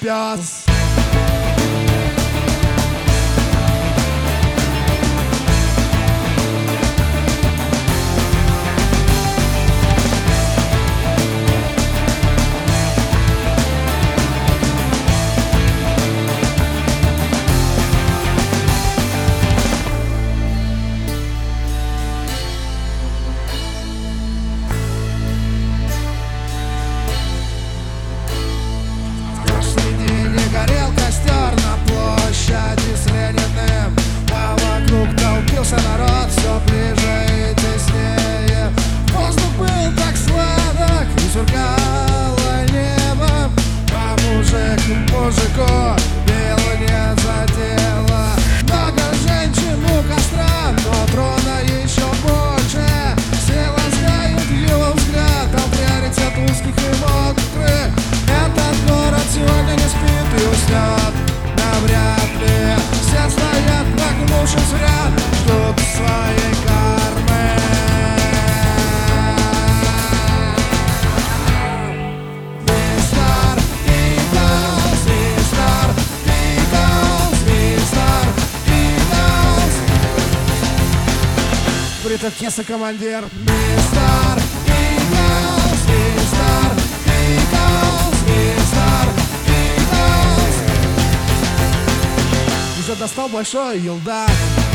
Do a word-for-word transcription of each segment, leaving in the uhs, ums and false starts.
пес. Горел костер на площади с Лениным, а вокруг толпился народ все ближе и теснее. Воздух был так сладок и сверкало небо, а мужик мужику бил не задело. Много женщин у костра, но трона еще больше. Все ласкают его взгляд, а приоритет узких и мокрых. Этот город сегодня не спит и уснет навряд ли. Все стоят, нагнувшись в ряд, ждут своей кармы. Мистер Иглс, мистер Иглс, мистер Иглс. В бритовке командир. Мистер Иглс, мистер Иглс, мистер Иглс. Уже достал большой елдак.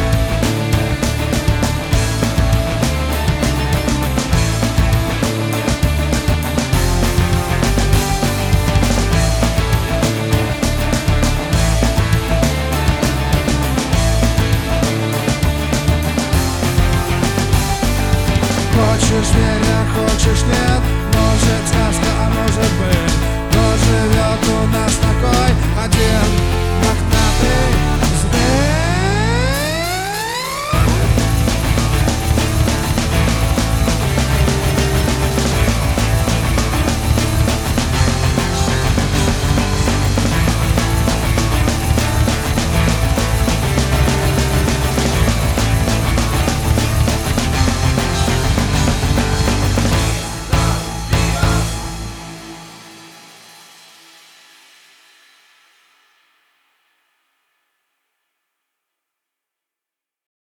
Хочешь верь, а хочешь нет, может сказка, а может быть. Но живет у нас такой один мохнатый